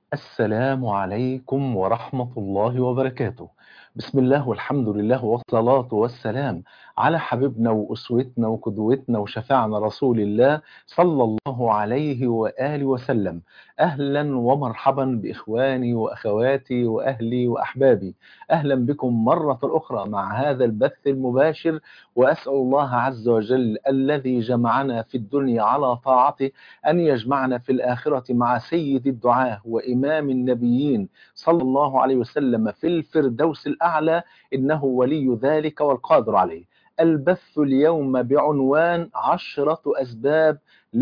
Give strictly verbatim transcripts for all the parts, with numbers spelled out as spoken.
السلام عليكم ورحمة الله وبركاته. بسم الله والحمد لله والصلاة والسلام على حبيبنا وأسوتنا وقدوتنا وشفاعنا رسول الله صلى الله عليه وآله وسلم. أهلا ومرحبا بإخواني وأخواتي وأهلي وأحبابي. أهلا بكم مرة أخرى مع هذا البث المباشر، وأسأل الله عز وجل الذي جمعنا في الدنيا على طاعته أن يجمعنا في الآخرة مع سيد الدعاة وإمام النبيين صلى الله عليه وسلم في الفردوس الأعلى، إنه ولي ذلك والقادر عليه. البث اليوم بعنوان عشرة أسباب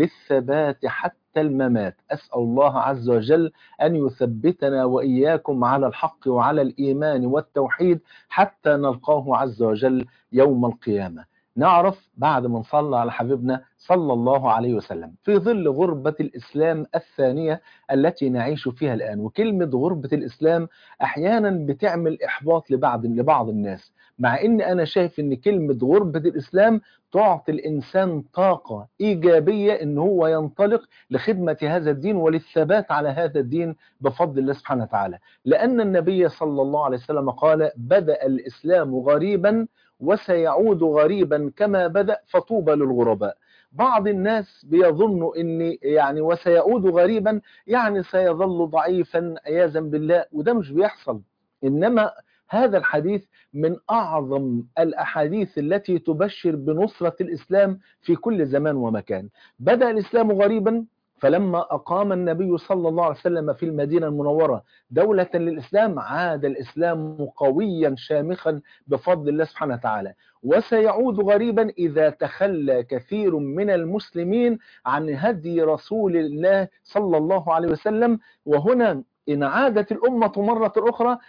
للثبات حتى الممات. أسأل الله عز وجل أن يثبتنا وإياكم على الحق وعلى الإيمان والتوحيد حتى نلقاه عز وجل يوم القيامة. نعرف بعد ما نصلى على حبيبنا صلى الله عليه وسلم في ظل غربة الإسلام الثانية التي نعيش فيها الآن. وكلمة غربة الإسلام أحيانا بتعمل إحباط لبعض لبعض الناس، مع إن أنا شايف إن كلمة غربة الإسلام تعطي الإنسان طاقة إيجابية إن هو ينطلق لخدمة هذا الدين وللثبات على هذا الدين بفضل الله سبحانه وتعالى. لأن النبي صلى الله عليه وسلم قال: بدأ الإسلام غريبا وسيعود غريبا كما بدأ فطوبى للغرباء. بعض الناس بيظنوا ان يعني وسيعود غريبا يعني سيظل ضعيفا عياذا بالله، وده مش بيحصل. انما هذا الحديث من اعظم الاحاديث التي تبشر بنصرة الاسلام في كل زمان ومكان. بدأ الاسلام غريبا، فلما أقام النبي صلى الله عليه وسلم في المدينة المنورة دولة للإسلام عاد الإسلام قويا شامخا بفضل الله سبحانه وتعالى. وسيعود غريبا إذا تخلى كثير من المسلمين عن هدي رسول الله صلى الله عليه وسلم. وهنا إن عادت الأمة مرة أخرى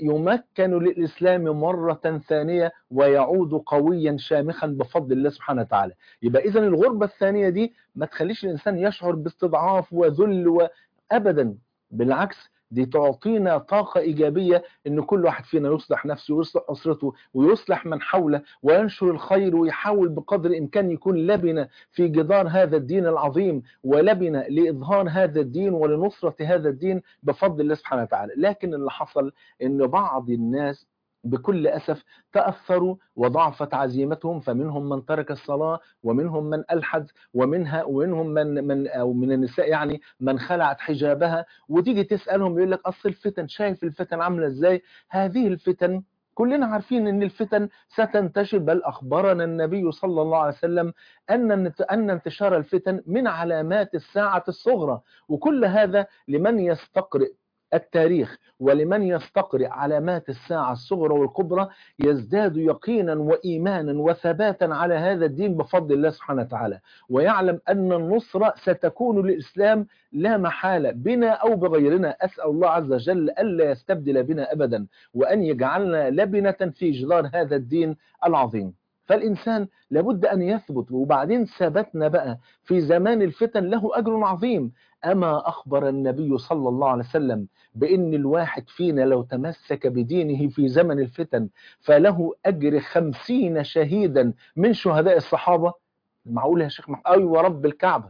يمكن للإسلام مرة ثانية ويعود قويا شامخا بفضل الله سبحانه وتعالى. يبقى إذن الغربة الثانية دي ما تخليش الإنسان يشعر باستضعاف وذل وأبدا، بالعكس دي تعطينا طاقة إيجابية إن كل واحد فينا يصلح نفسه ويصلح أسرته ويصلح من حوله وينشر الخير ويحاول بقدر الإمكان يكون لبنة في جدار هذا الدين العظيم ولبنة لإظهار هذا الدين ولنصرة هذا الدين بفضل الله سبحانه وتعالى. لكن اللي حصل إن بعض الناس بكل أسف تأثروا وضعفت عزيمتهم، فمنهم من ترك الصلاة ومنهم من ألحد ومنها ومنهم من من أو من النساء يعني من خلعت حجابها. وتيجي تسألهم يقول لك أصل الفتن، شايف الفتن عاملة إزاي؟ هذه الفتن كلنا عارفين ان الفتن ستنتشر، بل اخبرنا النبي صلى الله عليه وسلم ان ان انتشار الفتن من علامات الساعة الصغرى. وكل هذا لمن يستقرئ التاريخ ولمن يستقرئ علامات الساعة الصغرى والكبرى يزداد يقينا وإيمانا وثباتا على هذا الدين بفضل الله سبحانه وتعالى، ويعلم أن النصرة ستكون للإسلام لا محالة بنا أو بغيرنا. أسأل الله عز وجل ألا يستبدل بنا أبدا، وأن يجعلنا لبنة في جدار هذا الدين العظيم. فالإنسان لابد أن يثبت. وبعدين ثبتنا بقى في زمان الفتن له أجر عظيم. أما أخبر النبي صلى الله عليه وسلم بأن الواحد فينا لو تمسك بدينه في زمن الفتن فله أجر خمسين شهيدا من شهداء الصحابة؟ معقول يا شيخ محمد؟ أيوة رب الكعبة.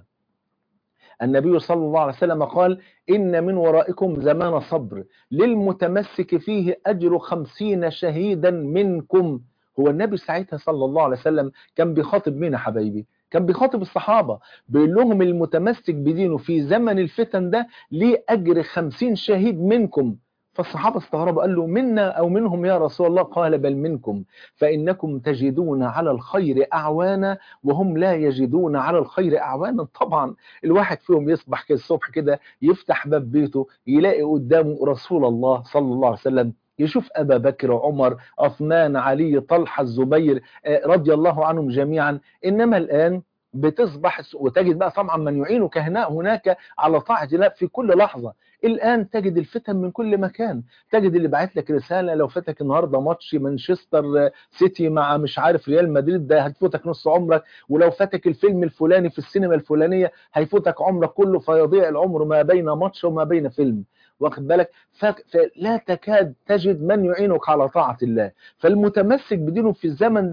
النبي صلى الله عليه وسلم قال: إن من ورائكم زمان صبر للمتمسك فيه أجر خمسين شهيدا منكم. هو النبي ساعتها صلى الله عليه وسلم كان بيخاطب مين يا حبايبي؟ كان بيخاطب الصحابة، بيقول لهم المتمسك بدينه في زمن الفتن ده ليه أجر خمسين شهيد منكم. فالصحابة استغربوا، قال له: منا أو منهم يا رسول الله؟ قال: بل منكم، فإنكم تجدون على الخير أعوانا وهم لا يجدون على الخير أعوانا. طبعا الواحد فيهم يصبح كده الصبح كده يفتح باب بيته يلاقي قدامه رسول الله صلى الله عليه وسلم، يشوف أبا بكر عمر عثمان علي طلحة الزبير رضي الله عنهم جميعا. إنما الآن بتصبح وتجد بقى طبعا من يعينك هناك على طاعة الله في كل لحظة. الآن تجد الفتن من كل مكان، تجد اللي بعت لك رسالة لو فاتك النهاردة ماتش مانشستر سيتي مع مش عارف ريال مدريد ده هتفوتك نص عمرك، ولو فاتك الفيلم الفلاني في السينما الفلانية هيفوتك عمرك كله، فيضيع العمر ما بين ماتش وما بين فيلم، واخد بالك؟ فلا تكاد تجد من يعينك على طاعة الله. فالمتمسك بدينه في الزمن ده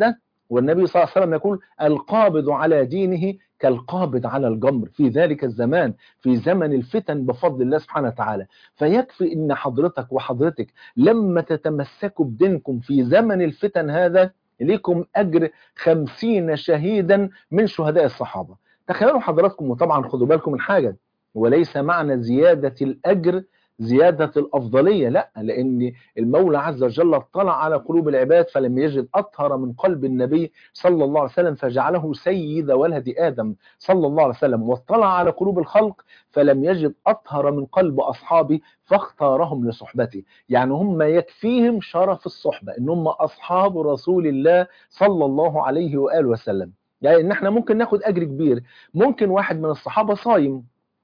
والنبي صلى الله عليه وسلم يقول القابض على دينه كالقابض على الجمر في ذلك الزمان، في زمن الفتن بفضل الله سبحانه وتعالى. فيكفي ان حضرتك وحضرتك لما تتمسكوا بدينكم في زمن الفتن هذا لكم أجر خمسين شهيدا من شهداء الصحابة. تخيلوا حضراتكم، وطبعا خدوا بالكم من حاجة، وليس معنى زيادة الأجر زيادة الأفضلية، لا، لأن المولى عز وجل اطلع على قلوب العباد فلم يجد أطهر من قلب النبي صلى الله عليه وسلم فجعله سيد ولد آدم صلى الله عليه وسلم، واطلع على قلوب الخلق فلم يجد أطهر من قلب أصحابه فاختارهم لصحبته. يعني هم يكفيهم شرف الصحبة إن هم أصحاب رسول الله صلى الله عليه وآله وسلم. يعني إن احنا ممكن ناخد أجر كبير، ممكن واحد من الصحابة صايم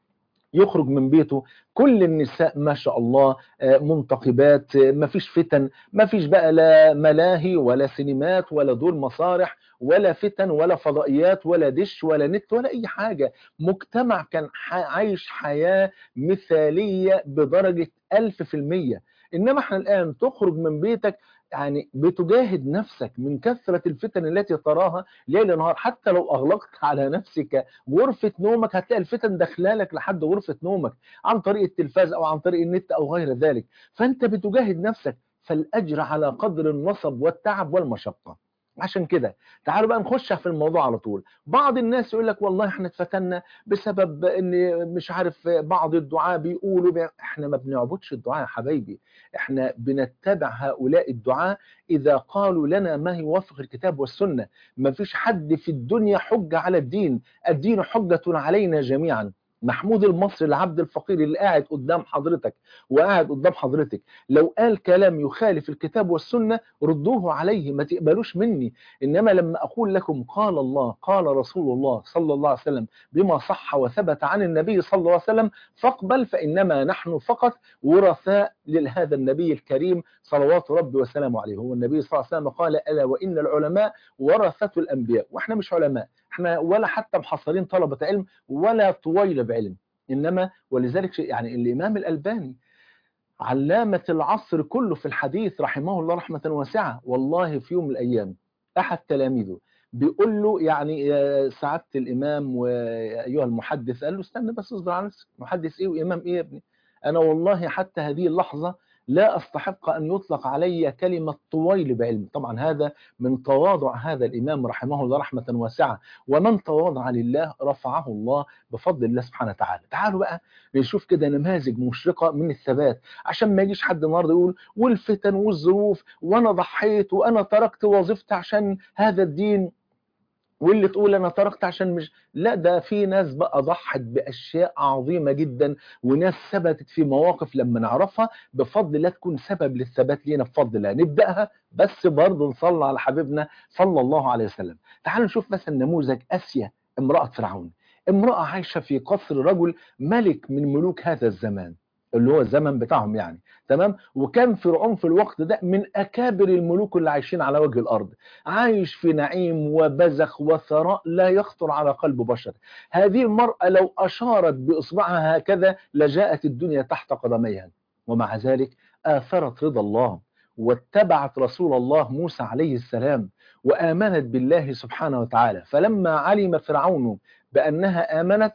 يخرج من بيته كل النساء ما شاء الله منتقبات، ما فيش فتن، ما فيش بقى لا ملاهي ولا سينمات ولا دور مسارح ولا فتن ولا فضائيات ولا دش ولا نت ولا أي حاجة. مجتمع كان عايش حياة مثالية بدرجة ألف في المية. إنما احنا الآن تخرج من بيتك يعني بتجاهد نفسك من كثرة الفتن التي تراها ليل نهار. حتى لو أغلقت على نفسك غرفة نومك هتلاقي الفتن داخلالك لحد غرفة نومك عن طريق التلفاز أو عن طريق النت أو غير ذلك. فأنت بتجاهد نفسك، فالأجر على قدر النصب والتعب والمشقة. عشان كده تعالوا بقى نخش في الموضوع على طول. بعض الناس يقول لك والله احنا اتفتنا بسبب ان مش عارف بعض الدعاء بيقولوا بي... احنا ما بنعبدش الدعاء يا حبايبي، احنا بنتبع هؤلاء الدعاء اذا قالوا لنا ما يوافق الكتاب والسنة. ما فيش حد في الدنيا حجة على الدين، الدين حجة علينا جميعا. محمود المصري العبد الفقير اللي قاعد قدام حضرتك وقاعد قدام حضرتك لو قال كلام يخالف الكتاب والسنة ردوه عليه، ما تقبلوش مني. إنما لما أقول لكم قال الله قال رسول الله صلى الله عليه وسلم بما صح وثبت عن النبي صلى الله عليه وسلم فاقبل، فإنما نحن فقط ورثاء لهذا النبي الكريم صلوات ربي وسلامه عليه. هو النبي صلى الله عليه وسلم قال ألا وإن العلماء ورثة الأنبياء، وإحنا مش علماء، احنا ولا حتى محصلين طلبة علم ولا طويل بعلم. إنما ولذلك يعني الإمام الألباني علامة العصر كله في الحديث رحمه الله رحمة واسعة، والله في يوم من الأيام أحد تلاميذه بيقول له يعني يا سعادة الإمام وأيها المحدث، قال له استنى بس اصبر على نفسك، محدث إيه وإمام إيه يا ابني؟ أنا والله حتى هذه اللحظة لا أستحق أن يطلق علي كلمة طويل بعلم. طبعا هذا من تواضع هذا الإمام رحمه الله رحمة واسعة، ومن تواضع لله رفعه الله بفضل الله سبحانه وتعالى. تعالوا بقى نشوف كده نماذج مشرقة من الثبات، عشان ما يجيش حد النهارده يقول والفتن والظروف وأنا ضحيت وأنا تركت وظيفتي عشان هذا الدين، واللي تقول انا تركت عشان مش، لا، ده في ناس بقى ضحت باشياء عظيمه جدا، وناس ثبتت في مواقف لما نعرفها بفضل الله تكون سبب للثبات لينا بفضل الله. نبداها بس برضه نصلي على حبيبنا صلى الله عليه وسلم. تعالوا نشوف مثلا نموذج اسيا امراه فرعون، امراه عايشه في قصر رجل ملك من ملوك هذا الزمان اللي هو الزمن بتاعهم يعني، تمام. وكان فرعون في الوقت ده من اكابر الملوك اللي عايشين على وجه الارض، عايش في نعيم وبزخ وثراء لا يخطر على قلب بشر. هذه المرأة لو اشارت باصبعها هكذا لجاءت الدنيا تحت قدميها، ومع ذلك آثرت رضا الله واتبعت رسول الله موسى عليه السلام وآمنت بالله سبحانه وتعالى. فلما علم فرعون بأنها آمنت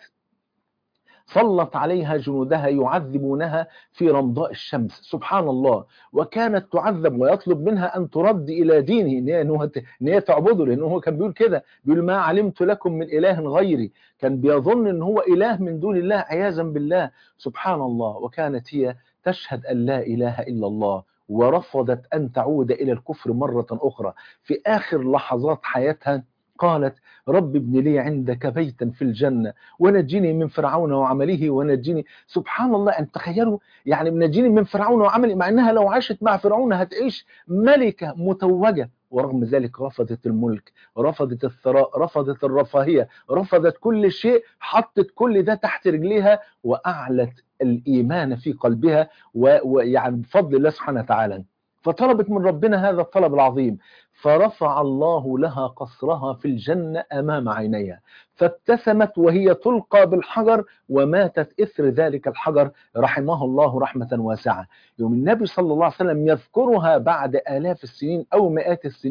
سلط عليها جنودها يعذبونها في رمضاء الشمس، سبحان الله. وكانت تعذب ويطلب منها أن ترد إلى دينه، إن هي تعبده، لأنه هو كان بيقول كده، بيقول ما علمت لكم من إله غيري، كان بيظن أن هو إله من دون الله عياذا بالله، سبحان الله. وكانت هي تشهد أن لا إله إلا الله ورفضت أن تعود إلى الكفر مرة أخرى. في آخر لحظات حياتها قالت رب ابن لي عندك بيتا في الجنة ونجني من فرعون وعمله ونجني. سبحان الله، أن تخيلوا يعني نجني من فرعون وعمله، مع أنها لو عاشت مع فرعون هتعيش ملكة متوجة، ورغم ذلك رفضت الملك، رفضت الثراء، رفضت الرفاهية، رفضت كل شيء، حطت كل ده تحت رجليها وأعلت الإيمان في قلبها ويعني بفضل الله سبحانه وتعالى. فطلبت من ربنا هذا الطلب العظيم، فرفع الله لها قصرها في الجنة أمام عينيها، فابتسمت وهي تلقى بالحجر وماتت إثر ذلك الحجر رحمه الله رحمة واسعة. يوم النبي صلى الله عليه وسلم يذكرها بعد آلاف السنين أو مئات السنين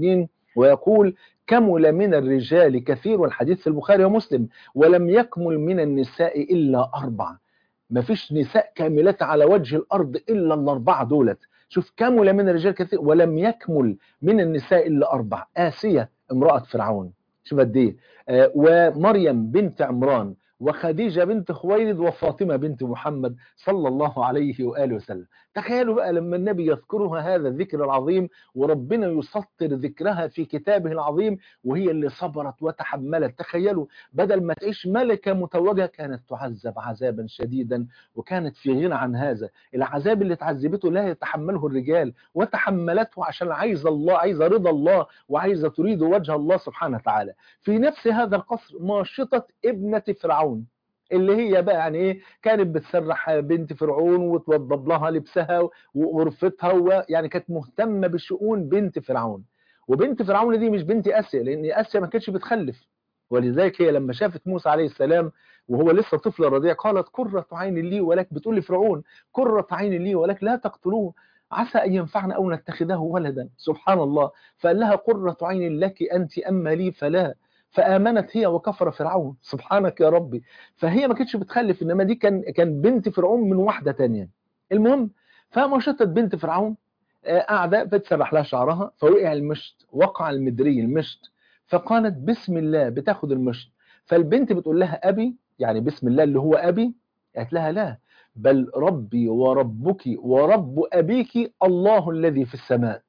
ويقول كمل من الرجال كثير، والحديث في البخاري ومسلم، ولم يكمل من النساء إلا أربعة. ما فيش نساء كاملات على وجه الأرض إلا الأربعة دولت. شوف، كمل من الرجال كثير ولم يكمل من النساء إلا أربعة: آسية امرأة فرعون، شوف قد إيه، آه ومريم بنت عمران، وخديجة بنت خويلد، وفاطمة بنت محمد صلى الله عليه وآله وسلم. تخيلوا بقى لما النبي يذكرها هذا الذكر العظيم، وربنا يسطر ذكرها في كتابه العظيم، وهي اللي صبرت وتحملت. تخيلوا، بدل ما تعيش ملكة متوجة كانت تعذب عذابا شديدا، وكانت في غنى عن هذا. العذاب اللي تعذبته لا يتحمله الرجال، وتحملته عشان عايزة الله، عايزة رضا الله، وعايزة تريد وجه الله سبحانه وتعالى. في نفس هذا القصر ماشطة ابنة فرعون، اللي هي بقى يعني ايه، كانت بتسرح بنت فرعون وتوضب لها لبسها وغرفتها، ويعني كانت مهتمة بشؤون بنت فرعون. وبنت فرعون دي مش بنت آسيا، لأن آسيا ما كانتش بتخلف، ولذلك هي لما شافت موسى عليه السلام وهو لسه طفل رضيع قالت قرة عين لي ولك، بتقول لفرعون قرة عين لي ولك لا تقتلوه عسى أن ينفعنا أو نتخذه ولدا. سبحان الله. فقال لها قرة عين لك أنت أما لي فلا، فآمنت هي وكفر فرعون. سبحانك يا ربي. فهي ما كانتش بتخلف، إنما دي كان كان بنت فرعون من واحدة تانية. المهم، فمشطت بنت فرعون، قاعدة بتسرح لها شعرها، فوقع المشط، وقع المدري المشط، فقالت بسم الله، بتاخد المشط. فالبنت بتقول لها أبي، يعني بسم الله اللي هو أبي؟ قالت لها لا، بل ربي وربك ورب أبيك الله الذي في السماء.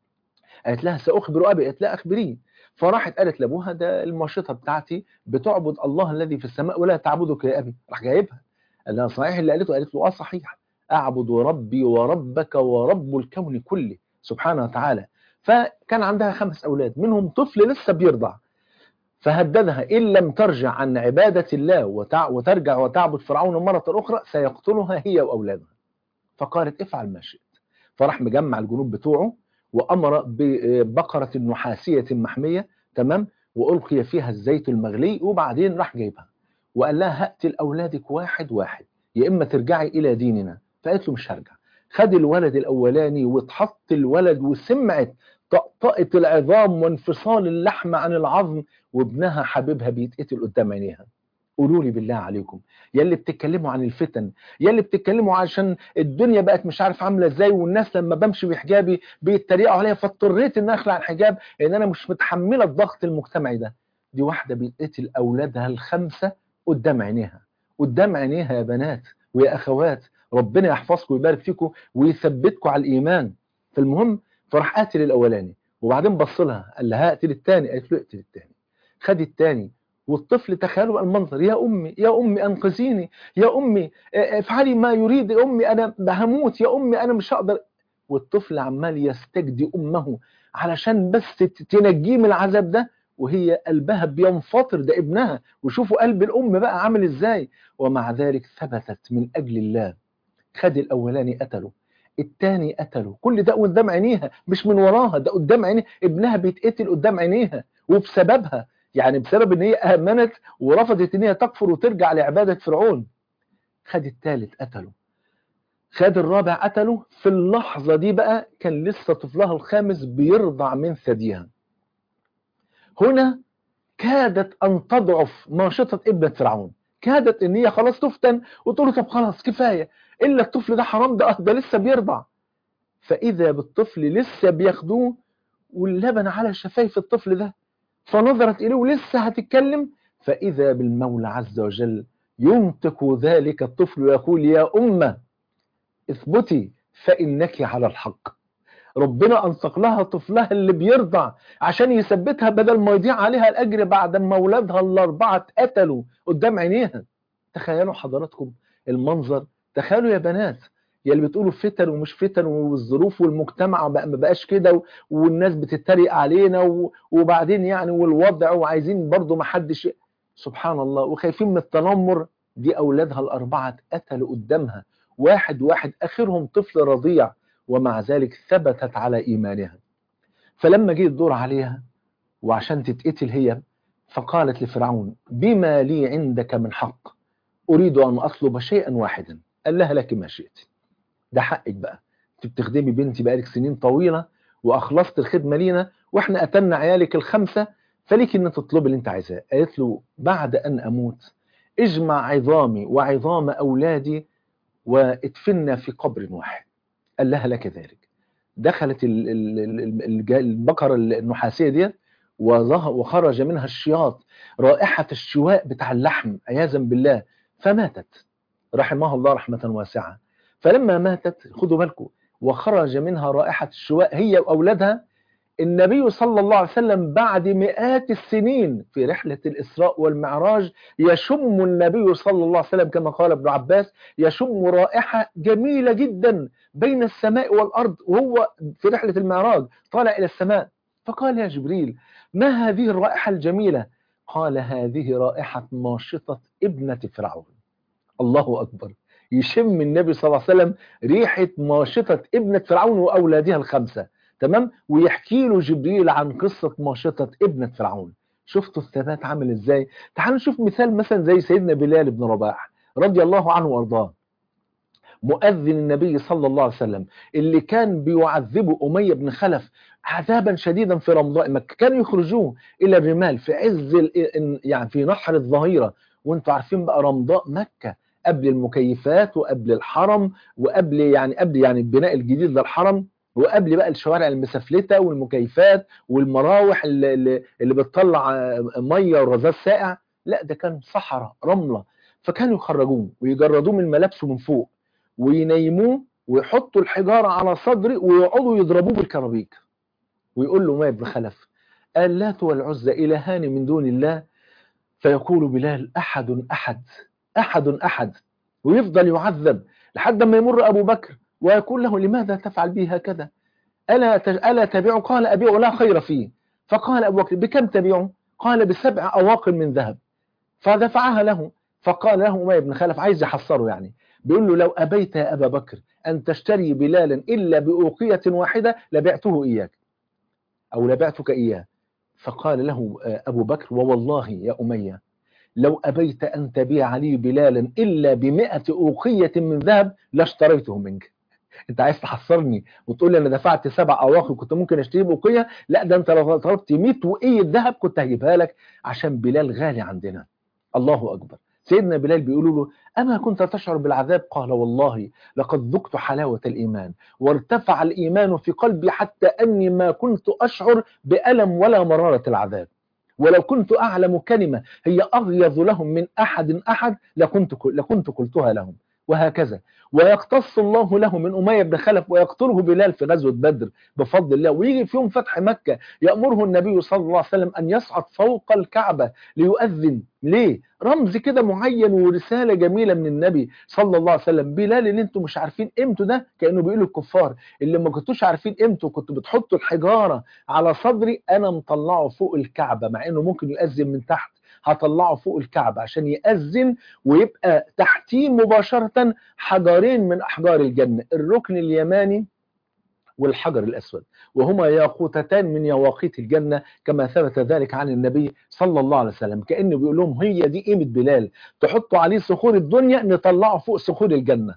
قالت لها سأخبر أبي. قالت لا أخبريه. فراحت قالت لأبوها ده الماشطة بتاعتي بتعبد الله الذي في السماء ولا تعبدك يا أبي. راح جايبها، قال لها صحيح اللي قالته؟ قالت له آه صحيح، أعبد ربي وربك ورب الكون كله سبحانه وتعالى. فكان عندها خمس أولاد، منهم طفل لسه بيرضع، فهددها إن لم ترجع عن عبادة الله وترجع وتعبد فرعون مرة أخرى سيقتلها هي وأولادها. فقالت افعل ما شئت. فراح مجمع الجنود بتوعه، وأمر ببقرة نحاسية محمية، تمام، وألقي فيها الزيت المغلي، وبعدين راح جايبها وقال لها هقتل أولادك واحد واحد، يا إما ترجعي إلى ديننا. فقالت له مش هرجع. خد الولد الأولاني واتحط الولد، وسمعت طقطقة العظام وانفصال اللحم عن العظم، وابنها حبيبها بيتقتل قدام عينيها. قولوا لي بالله عليكم، يا اللي بتتكلموا عن الفتن، يا اللي بتتكلموا عشان الدنيا بقت مش عارف عامله ازاي، والناس لما بمشي بحجابي بيتريقوا عليا، فاضطريت ان اخلع الحجاب لان انا مش متحمله الضغط المجتمعي ده. دي واحده بتقتل اولادها الخمسه قدام عينيها، قدام عينيها يا بنات ويا اخوات. ربنا يحفظكم ويبارك فيكم ويثبتكم على الايمان. فالمهم، فراح قاتل الاولاني، وبعدين بص لها قال لها هقتل الثاني. قالت له اقتل الثاني. خد الثاني، والطفل تخيلوا المنظر، يا أمي يا أمي أنقذيني، يا أمي افعلي ما يريد، يا أمي أنا هموت، يا أمي أنا مش هقدر. والطفل عمال يستجدي أمه علشان بس تنجيه من العذاب ده، وهي قلبها بينفطر، ده ابنها، وشوفوا قلب الأم بقى عامل إزاي. ومع ذلك ثبتت من أجل الله. خد الأولاني قتله، التاني قتله، كل ده قدام عينيها، مش من وراها، ده قدام عينيها، ابنها بيتقتل قدام عينيها، وبسببها، يعني بسبب ان هي امنت ورفضت ان هي تكفر وترجع لعباده فرعون. خد الثالث قتله، خد الرابع قتله. في اللحظه دي بقى كان لسه طفلها الخامس بيرضع من ثديها. هنا كادت ان تضعف ناشطه ابنه فرعون، كادت ان هي خلاص تفتن وتقول له طب خلاص كفايه، الا الطفل ده حرام، ده ده لسه بيرضع. فاذا بالطفل لسه بياخدوه واللبن على شفايف الطفل ده، فنظرت إليه ولسه هتتكلم، فإذا بالمولى عز وجل ينطق ذلك الطفل ويقول يا أمة اثبتي فإنك على الحق. ربنا أنطق لها طفلها اللي بيرضع عشان يثبتها، بدل ما يضيع عليها الأجر بعد ما أولادها الأربعة اتقتلوا قدام عينيها. تخيلوا حضراتكم المنظر. تخيلوا يا بنات، يا اللي بتقولوا فتن ومش فتن والظروف والمجتمع بقى ما بقاش كده، والناس بتتريق علينا، وبعدين يعني والوضع، وعايزين برضو ما حدش، سبحان الله، وخايفين من التنمر. دي أولادها الأربعة اتقتلوا قدامها واحد واحد، آخرهم طفل رضيع، ومع ذلك ثبتت على إيمانها. فلما جه الدور عليها وعشان تتقتل هي، فقالت لفرعون بما لي عندك من حق أريد أن أطلب شيئا واحدا. قال لها لك ما شئت، ده حقك بقى، انت بتخدمي بنتي بقالك سنين طويلة وأخلصت الخدمة لينا، واحنا قتلنا عيالك الخمسة فليك ان تطلب اللي انت عايزاه. قالت له بعد ان اموت اجمع عظامي وعظام اولادي وادفننا في قبر واحد. قال لها لك ذلك. دخلت ال- ال- ال- الج- البقرة النحاسية دي وظه- وخرج منها الشياط، رائحة الشواء بتاع اللحم عياذا بالله، فماتت رحمها الله رحمة واسعة. فلما ماتت خدوا بالكم وخرج منها رائحة الشواء هي وأولادها، النبي صلى الله عليه وسلم بعد مئات السنين في رحلة الإسراء والمعراج يشم النبي صلى الله عليه وسلم كما قال ابن عباس، يشم رائحة جميلة جدا بين السماء والأرض وهو في رحلة المعراج طالع إلى السماء. فقال يا جبريل ما هذه الرائحة الجميلة؟ قال هذه رائحة ماشطة ابنة فرعون. الله أكبر. يشم النبي صلى الله عليه وسلم ريحة ماشطة ابنة فرعون وأولادها الخمسة، تمام، ويحكي له جبريل عن قصة ماشطة ابنة فرعون. شفتوا الثبات عامل ازاي؟ تعالوا نشوف مثال مثلا زي سيدنا بلال بن رباح رضي الله عنه وارضاه، مؤذن النبي صلى الله عليه وسلم اللي كان بيعذبه أمية بن خلف عذابا شديدا في رمضاء مكة. كانوا يخرجوه إلى الرمال في عز ال- يعني في نحر الظهيرة، وانتوا عارفين بقى رمضاء مكة قبل المكيفات وقبل الحرم وقبل يعني قبل يعني البناء الجديد للحرم، وقبل بقى الشوارع المسفلتة والمكيفات والمراوح اللي, اللي اللي بتطلع مية ورذاذ ساقع. لا ده كان صحراء رملة. فكانوا يخرجوه ويجردوه من ملابسه من فوق وينيموه ويحطوا الحجارة على صدره ويقعدوا يضربوه بالكرابيك. ويقول له ما ابن خلف اللات والعزى إلهان من دون الله؟ فيقول بلال أحد أحد أحد أحد، ويفضل يعذب لحد ما يمر أبو بكر ويقول له لماذا تفعل بي هكذا؟ ألا ألا تبيعه؟ قال أبيعه لا خير فيه. فقال أبو بكر بكم تبيعه؟ قال بسبع أواق من ذهب. فدفعها له. فقال له أمية بن خلف عايز يحصره يعني، بيقول له لو أبيت يا أبا بكر أن تشتري بلالا إلا بأوقية واحدة لبعته إياك أو لبعتك إياه. فقال له أبو بكر ووالله يا أمية لو أبيت أن تبيع لي بلالا إلا بمئة أوقية من ذهب لاشتريته منك. انت عايز تحصرني وتقول لي انا دفعت سبع اواخر كنت ممكن اشتريه بوقيه؟ لا ده انت لو طلبت مئة وقيه ذهب كنت هجيبها لك، عشان بلال غالي عندنا. الله اكبر. سيدنا بلال بيقولوا له اما كنت تشعر بالعذاب؟ قال والله لقد ذقت حلاوه الايمان وارتفع الايمان في قلبي حتى اني ما كنت اشعر بالم ولا مراره العذاب، ولو كنت اعلم كلمه هي اغيظ لهم من احد احد لكنت لكنت قلتها لهم. وهكذا. ويقتص الله له من أمية بن خلف ويقتله بلال في غزوة بدر بفضل الله. ويجي في يوم فتح مكة يأمره النبي صلى الله عليه وسلم أن يصعد فوق الكعبة ليؤذن. ليه؟ رمز كده معين ورسالة جميلة من النبي صلى الله عليه وسلم. بلال اللي انتم مش عارفين قيمته ده كأنه بيقول الكفار اللي ما كنتوش عارفين قيمته كنتوا بتحطوا الحجارة على صدري، أنا مطلعه فوق الكعبة مع أنه ممكن يؤذن من تحت، هطلعه فوق الكعبة عشان يأذن ويبقى تحتيه مباشرة حجرين من أحجار الجنة، الركن اليماني والحجر الأسود، وهما ياقوتتان من يواقيت الجنة كما ثبت ذلك عن النبي صلى الله عليه وسلم. كأنه بيقول لهم هي دي قيمة بلال، تحطوا عليه صخور الدنيا نطلعه فوق صخور الجنة.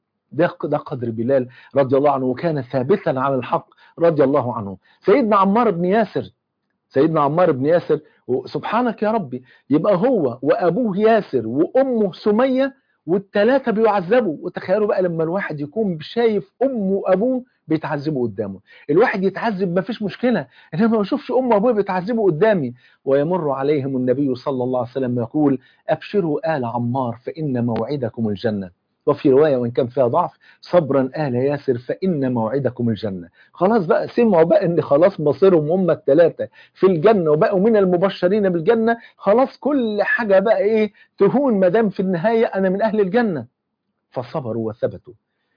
ده ده قدر بلال رضي الله عنه، وكان ثابتا على الحق رضي الله عنه. سيدنا عمار بن ياسر سيدنا عمار بن ياسر سبحانك يا ربي، يبقى هو وأبوه ياسر وأمه سمية والثلاثة بيعذبوا. وتخيلوا بقى لما الواحد يكون شايف أمه وأبوه بيتعذبوا قدامه، الواحد يتعذب ما فيش مشكلة، إنما ما يشوفش أمه وأبوه بيتعذبوا قدامي. ويمر عليهم النبي صلى الله عليه وسلم يقول أبشروا آل عمار فإن موعدكم الجنة. وفي رواية وإن كان فيها ضعف صبرا آل ياسر فإن موعدكم الجنة. خلاص بقى سمعوا بقى إن خلاص مصيرهم هم الثلاثة في الجنة وبقوا من المبشرين بالجنة، خلاص كل حاجة بقى إيه تهون مدام في النهاية أنا من أهل الجنة. فصبروا وثبتوا.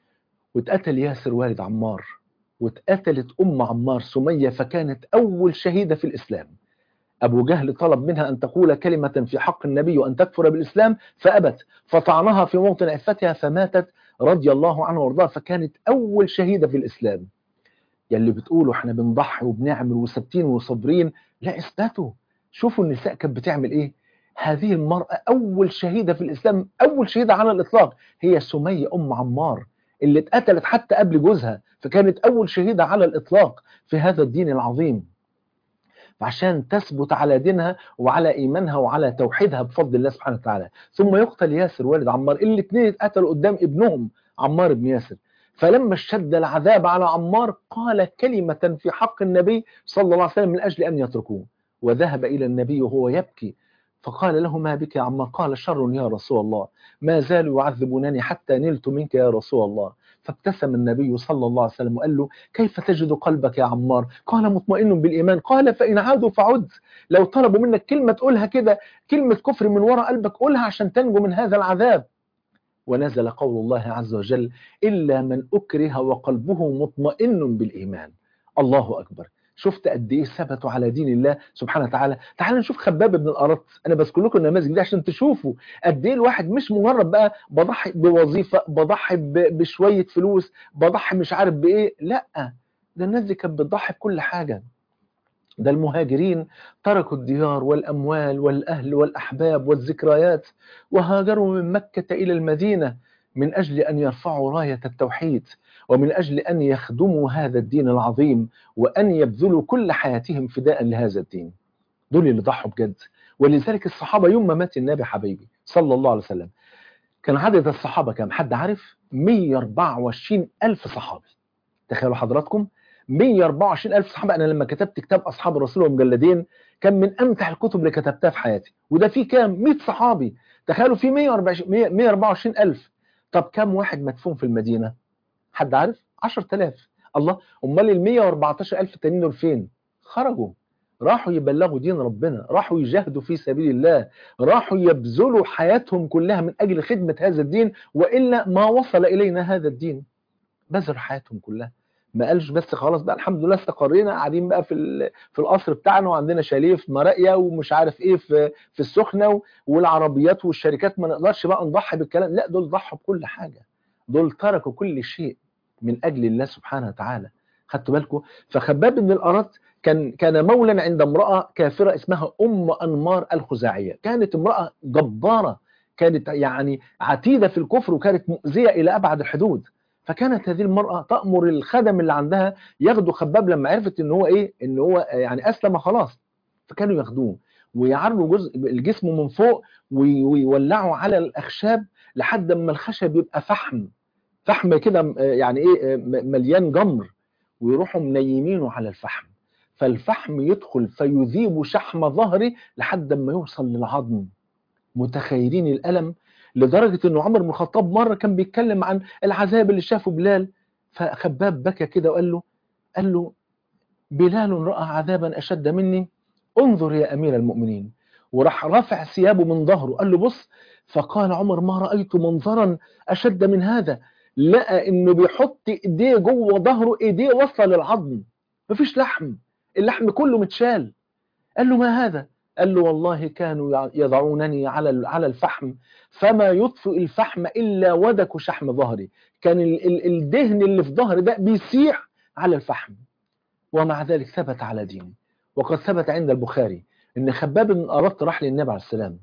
واتقتل ياسر والد عمار، واتقتلت أم عمار سمية فكانت أول شهيدة في الإسلام. أبو جهل طلب منها أن تقول كلمة في حق النبي وأن تكفر بالإسلام فأبت، فطعنها في موطن عفتها فماتت رضي الله عنها وارضاها، فكانت أول شهيدة في الإسلام. يلي بتقولوا احنا بنضحي وبنعمل وثابتين وصابرين، لا اثبتوا. شوفوا النساء كانت بتعمل ايه. هذه المرأة أول شهيدة في الإسلام، أول شهيدة على الإطلاق هي سمية أم عمار اللي اتقتلت حتى قبل جوزها، فكانت أول شهيدة على الإطلاق في هذا الدين العظيم. عشان تثبت على دينها وعلى إيمانها وعلى توحيدها بفضل الله سبحانه وتعالى. ثم يقتل ياسر والد عمار، الاثنين اتقتلوا قدام ابنهم عمار بن ياسر. فلما اشتد العذاب على عمار قال كلمة في حق النبي صلى الله عليه وسلم من أجل أن يتركوه، وذهب إلى النبي وهو يبكي فقال له ما بك يا عمار؟ قال شر يا رسول الله، ما زالوا يعذبونني حتى نلت منك يا رسول الله. فابتسم النبي صلى الله عليه وسلم وقال له كيف تجد قلبك يا عمار؟ قال مطمئن بالإيمان. قال فإن عادوا فعد، لو طلبوا منك كلمة تقولها كده، كلمة كفر من وراء قلبك قولها عشان تنجو من هذا العذاب. ونزل قول الله عز وجل إلا من أكره وقلبه مطمئن بالإيمان. الله أكبر. شفت قد ايه ثبتوا على دين الله سبحانه وتعالى. تعالوا نشوف خباب بن الأرط. انا بذكر لكم النماذج دي عشان تشوفوا قد ايه الواحد مش مجرد بقى بضحي بوظيفه، بضحي بشويه فلوس، بضحي مش عارف بايه، لا، ده الناس دي كانت بتضحي بكل حاجه. ده المهاجرين تركوا الديار والأموال والأهل والأحباب والذكريات وهاجروا من مكة إلى المدينة من أجل أن يرفعوا راية التوحيد، ومن أجل أن يخدموا هذا الدين العظيم، وأن يبذلوا كل حياتهم فداء لهذا الدين. دول اللي ضحوا بجد. ولذلك الصحابة يوم ما مات النبي حبيبي صلى الله عليه وسلم كان عدد الصحابة كم؟ حد عارف؟ مئة وأربعة وعشرين ألف صحابي. تخيلوا حضراتكم مئة وأربعة وعشرين ألف صحابة. أنا لما كتبت كتاب أصحاب الرسول ومجلدين كان من أمتع الكتب اللي كتبتها في حياتي، وده فيه كام؟ مئة صحابي. تخيلوا فيه مئة وأربعة وعشرين ألف. طب كم واحد مدفون في المدينة؟ حد عارف؟ عشرة آلاف. الله، أمال ال مئة وأربعتاشر ألف التانيين دول فين؟ خرجوا، راحوا يبلغوا دين ربنا، راحوا يجاهدوا في سبيل الله، راحوا يبذلوا حياتهم كلها من أجل خدمة هذا الدين، وإلا ما وصل إلينا هذا الدين. بذلوا حياتهم كلها. ما قالش بس خلاص بقى الحمد لله استقرينا قاعدين بقى في في القصر بتاعنا وعندنا شاليه في مراقيه ومش عارف ايه في في السخنه، والعربيات والشركات ما نقدرش بقى نضحي بالكلام. لا، دول ضحوا بكل حاجه، دول تركوا كل شيء من اجل الله سبحانه وتعالى. خدتوا بالكم؟ فخباب بن الأرط كان كان مولا عند امراه كافره اسمها ام انمار الخزاعيه. كانت امراه جباره، كانت يعني عتيده في الكفر، وكانت مؤذيه الى ابعد الحدود. فكانت هذه المرأة تأمر الخدم اللي عندها ياخدوا خباب لما عرفت ان هو ايه، ان هو يعني اسلم خلاص، فكانوا ياخدوه ويعروا جزء الجسم من فوق ويولعوا على الاخشاب لحد ما الخشب يبقى فحم، فحم كده يعني ايه مليان جمر، ويروحوا منيمينه على الفحم، فالفحم يدخل فيذيب شحم ظهري لحد ما يوصل للعظم. متخيلين الألم؟ لدرجة أنه عمر بن الخطاب مرة كان بيتكلم عن العذاب اللي شافه بلال، فخباب بكى كده وقال له قال له بلال رأى عذابا أشد مني، انظر يا أمير المؤمنين. وراح رافع ثيابه من ظهره قال له بص. فقال عمر ما رأيت منظرا أشد من هذا. لقى إنه بيحط إيديه جوه ظهره، إيديه وصل للعظم، مفيش لحم، اللحم كله متشال. قال له ما هذا؟ قال له والله كانوا يضعونني على على الفحم فما يطفئ الفحم إلا ودك شحم ظهري. كان الدهن اللي في ظهري ده بيسيح على الفحم، ومع ذلك ثبت على دينه. وقد ثبت عند البخاري ان خباب بن الأرط راح للنبي عليه السلام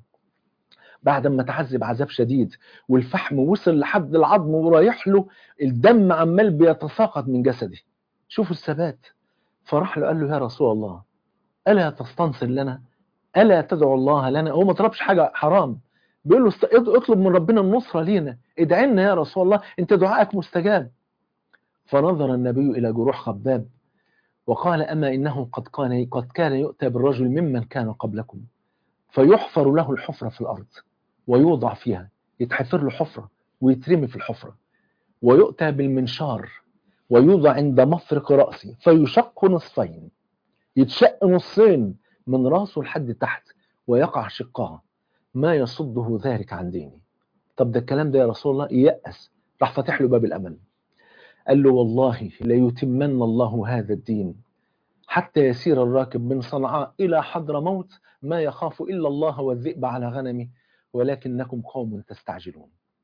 بعد ما تعذب عذاب شديد، والفحم وصل لحد العظم ورايح له، الدم عمال بيتساقط من جسده. شوفوا الثبات. فراح له قال له يا رسول الله ألا تستنصر لنا؟ ألا تدعو الله لنا؟ هو ما طلبش حاجة حرام، بيقول له اطلب من ربنا النصرة لينا، ادعي لنا يا رسول الله، انت دعائك مستجاب. فنظر النبي إلى جروح خباب وقال أما إنه قد كان قد كان يؤتى بالرجل ممن كان قبلكم فيحفر له الحفرة في الأرض ويوضع فيها، يتحفر له حفرة ويترمي في الحفرة، ويؤتى بالمنشار ويوضع عند مفرق رأسه فيشق نصفين، يتشق نصين من راسه لحد تحت ويقع شقها، ما يصده ذلك عن ديني. طب ده الكلام ده يا رسول الله ييأس، راح فتح له باب الأمل. قال له والله ليتمن الله هذا الدين حتى يسير الراكب من صنعاء إلى حضر موت ما يخاف إلا الله والذئب على غنمه ولكنكم قوم تستعجلون.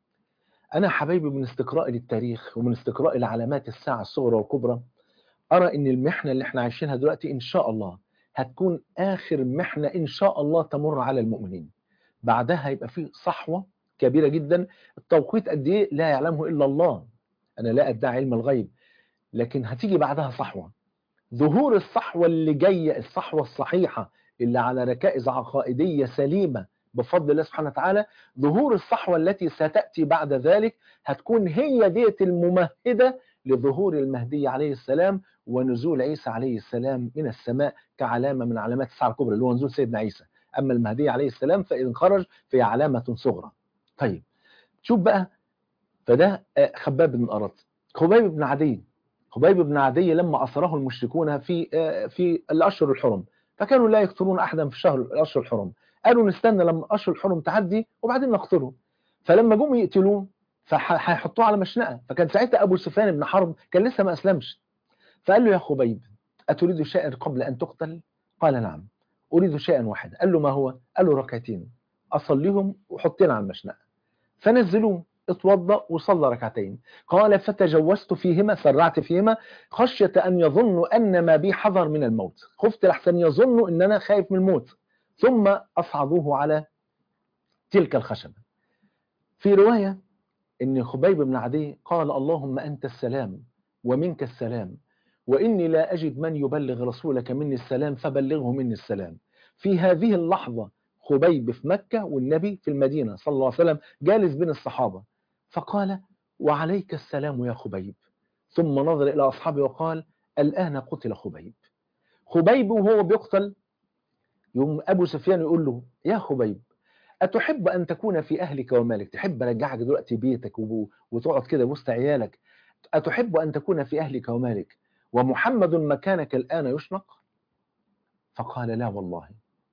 أنا حبايبي من استقراء للتاريخ ومن استقراء لعلامات الساعة الصغرى والكبرى أرى إن المحنة اللي احنا عايشينها دلوقتي إن شاء الله هتكون آخر محنة إن شاء الله تمر على المؤمنين. بعدها هيبقى فيه صحوة كبيرة جدا، التوقيت قد إيه لا يعلمه إلا الله، أنا لا أدعي علم الغيب، لكن هتيجي بعدها صحوة. ظهور الصحوة الصحوة اللي جاية، الصحوة الصحيحة اللي على ركائز عقائدية سليمة بفضل الله سبحانه وتعالى، ظهور الصحوة التي ستأتي بعد ذلك هتكون هي ديت الممهدة لظهور المهدي عليه السلام ونزول عيسى عليه السلام من السماء كعلامة من علامات الساعة الكبرى اللي هو نزول سيدنا عيسى. أما المهدي عليه السلام فإن خرج فهي علامة صغرى. طيب شوف بقى، فده خباب بن أرط. خبيب بن عدي، خبيب بن عدي لما أسره المشركون في في الأشهر الحرم، فكانوا لا يقتلون أحدا في شهر الأشهر الحرم، قالوا نستنى لما أشهر الحرم تعدي وبعدين نقتله. فلما جم يقتلوه فهيحطوه على مشنقة، فكان ساعتها أبو سفيان بن حرب كان لسه ما أسلمش، فقال له يا خبيب أتريد شيئا قبل أن تقتل؟ قال نعم أريد شيئا واحدا. قال له ما هو؟ قال له ركعتين أصليهم وحطينا على المشنقة. فنزلوه اتوضأ وصلى ركعتين. قال فتجوزت فيهما، سرعت فيهما خشية أن يظنوا أن ما بي حذر من الموت، خفت لحسن يظنوا أن أنا خايف من الموت. ثم أصعدوه على تلك الخشبة. في رواية أن خبيب بن عدي قال اللهم أنت السلام ومنك السلام وإني لا أجد من يبلغ رسولك مني السلام فبلغه مني السلام. في هذه اللحظة خبيب في مكة والنبي في المدينة صلى الله عليه وسلم جالس بين الصحابة، فقال وعليك السلام يا خبيب، ثم نظر إلى أصحابه وقال الآن قتل خبيب. خبيب وهو بيقتل يوم أبو سفيان يقول له يا خبيب أتحب أن تكون في أهلك ومالك؟ تحب أرجعك دلوقتي بيتك وتقعد كده وسط عيالك؟ أتحب أن تكون في أهلك ومالك ومحمد مكانك الآن يشنق؟ فقال لا والله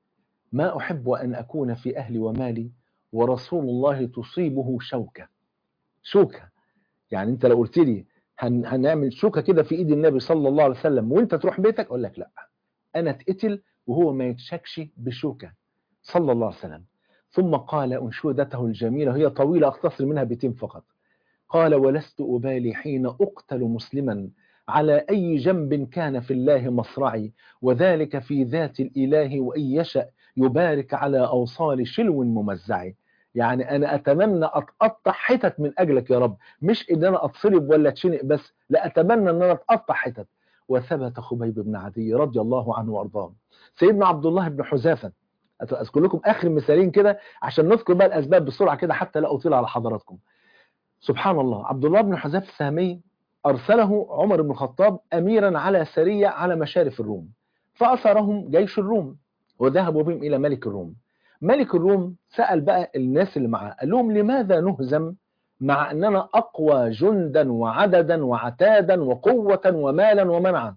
ما أحب أن أكون في أهلي ومالي ورسول الله تصيبه شوكة. شوكة يعني أنت لو قلت لي هن هنعمل شوكة كده في إيد النبي صلى الله عليه وسلم وأنت تروح بيتك، أقول لك لا، أنا اتقتل وهو ما يتشكش بشوكة صلى الله عليه وسلم. ثم قال أنشودته الجميلة هي طويلة أختصر منها بيتين فقط. قال ولست أبالي حين أقتل مسلما على أي جنب كان في الله مصرعي وذلك في ذات الإله وإن يشأ يبارك على أوصال شلو ممزعي. يعني أنا أتمنى أتقطع حتت من أجلك يا رب، مش إن أنا أتصلب ولا أتشنق بس، لا أتمنى أن أنا أتقطع حتت. وثبت خبيب بن عدي رضي الله عنه وأرضاه. سيدنا عبد الله بن حذافة، أذكر لكم آخر مثالين كده عشان نذكر بقى الأسباب بسرعة كده حتى لا أطيل على حضراتكم. سبحان الله، عبد الله بن حذافة السهمي أرسله عمر بن الخطاب أميرا على سرية على مشارف الروم، فأسرهم جيش الروم وذهبوا بهم إلى ملك الروم. ملك الروم سأل بقى الناس اللي معاه قال لهم لماذا نهزم مع أننا أقوى جندا وعددا وعتادا وقوة ومالا ومنعا؟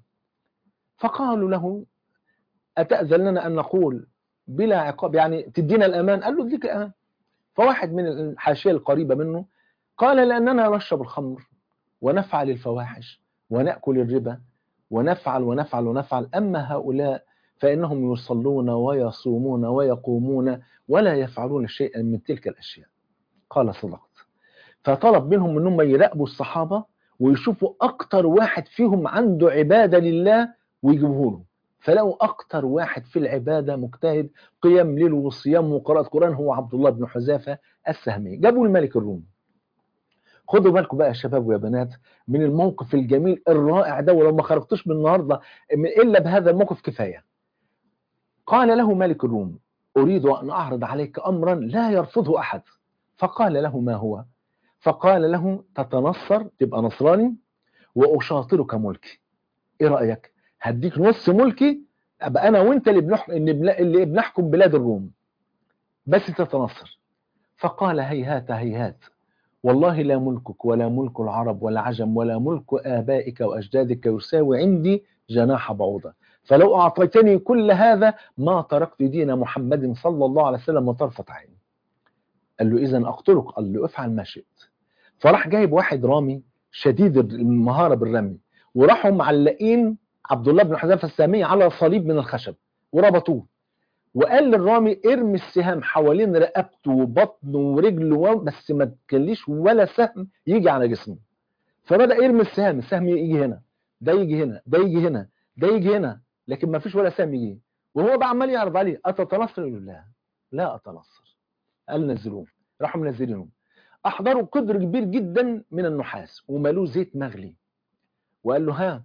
فقالوا له أتأذن لنا أن نقول بلا عقاب، يعني تدينا الأمان؟ قال له اديك الأمان. فواحد من الحاشية القريبة منه قال لأننا نشرب الخمر ونفعل الفواحش ونأكل الربا ونفعل ونفعل ونفعل، أما هؤلاء فإنهم يصلون ويصومون ويقومون ولا يفعلون شيئا من تلك الأشياء. قال صدقت. فطلب منهم أنهم يراقبوا الصحابة ويشوفوا أكتر واحد فيهم عنده عبادة لله ويجيبوه له، فلقوا أكتر واحد في العبادة مجتهد قيام ليل وصيام وقراءة قرآن هو عبد الله بن حذافة السهمي. جابوا الملك الروم. خدوا بالكم بقى يا شباب ويا بنات من الموقف الجميل الرائع ده، ولو ما خرجتوش من النهارده إلا بهذا الموقف كفاية. قال له ملك الروم أريد أن أعرض عليك أمرا لا يرفضه أحد. فقال له ما هو؟ فقال له تتنصر تبقى نصراني وأشاطرك ملكي. إيه رأيك؟ هديك نص ملكي أبقى أنا وإنت اللي بنحكم اللي بنحكم بلاد الروم بس تتنصر. فقال هيهات هيهات والله لا ملكك ولا ملك العرب ولا عجم ولا ملك آبائك وأجدادك يساوي عندي جناح بعوضة، فلو أعطيتني كل هذا ما تركت دين محمد صلى الله عليه وسلم طرفة عين. قال له إذن أقتلك؟ قال له افعل ما شئت. فراح جايب واحد رامي شديد المهارة بالرمي وراحوا معلقين عبد الله بن حذافة السهمي على صليب من الخشب وربطوه، وقال للرامي ارمي السهام حوالين رقبته وبطنه ورجله بس ما تخليش ولا سهم يجي على جسمه. فبدأ يرمي السهام، السهم يجي هنا، ده يجي هنا، ده يجي هنا، ده يجي هنا، لكن ما فيش ولا سهم يجي. وهو بقى عمال يعرض عليه أتتنصر؟ يقول لا لا أتنصر. قال نزلوه. راحوا منزلينهم، أحضروا قدر كبير جدا من النحاس ومالوه زيت مغلي وقال له ها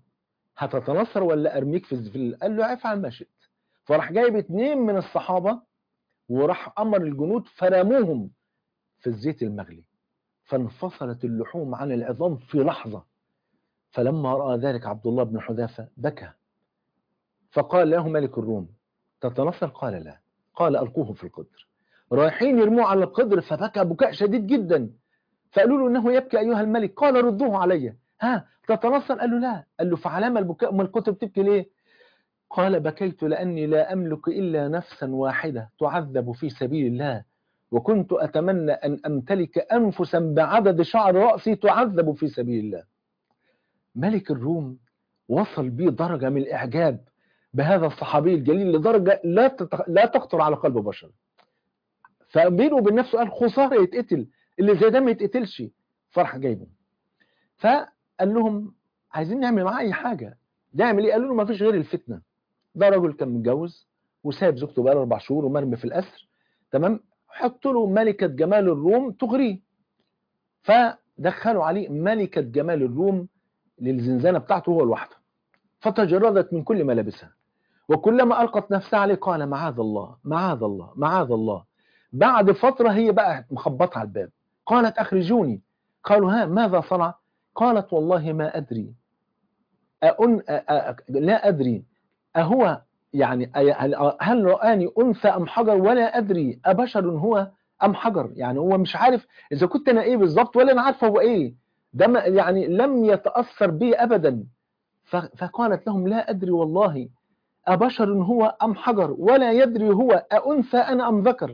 هتتنصر ولا ارميك في الزفل؟ قال له افعل ما شئت. فراح جايب اتنين من الصحابة وراح امر الجنود فرموهم في الزيت المغلي، فانفصلت اللحوم عن العظام في لحظة. فلما رأى ذلك عبد الله بن حذافة بكى، فقال له ملك الروم تتنصر؟ قال لا. قال ألقوه في القدر. رايحين يرموه على القدر فبكى بكاء شديد جدا، فقالوا له انه يبكي ايها الملك. قال ردوه علي. ها تتنصر؟ قال له لا. قال له فعلام البكاء؟ من كنت بتبكي ليه؟ قال بكيت لاني لا املك الا نفسا واحده تعذب في سبيل الله، وكنت اتمنى ان امتلك انفسا بعدد شعر راسي تعذب في سبيل الله. ملك الروم وصل بيه درجه من الاعجاب بهذا الصحابي الجليل لدرجه لا تتخ... لا تخطر على قلب بشر. فبينه وبين نفسه قال خساره يتقتل، اللي زي ده ما يتقتلش. فرح جايبه، فقال لهم عايزين نعمل معاه اي حاجه. نعمل ايه؟ قالوا له ما فيش غير الفتنه. ده راجل كان متجوز وسايب زوجته بقاله اربع شهور ومرمي في الاسر، تمام؟ حطوا له ملكه جمال الروم تغريه. فدخلوا عليه ملكه جمال الروم للزنزانه بتاعته هو لوحده، فتجردت من كل ملابسها، وكلما القت نفسها عليه قال معاذ الله معاذ الله معاذ الله. بعد فتره هي بقى مخبطه على الباب، قالت اخرجوني. قالوا ها ماذا صنع؟ قالت والله ما ادري أأن أ... أ... لا ادري اهو يعني هل, هل رآني انثى ام حجر ولا ادري ابشر هو ام حجر. يعني هو مش عارف اذا كنت انا ايه بالظبط ولا انا عارفه هو ايه ده، ما يعني لم يتاثر بي ابدا. ف... فقالت لهم لا ادري والله أبشر هو أم حجر ولا يدري هو أأنثى أنا أم ذكر.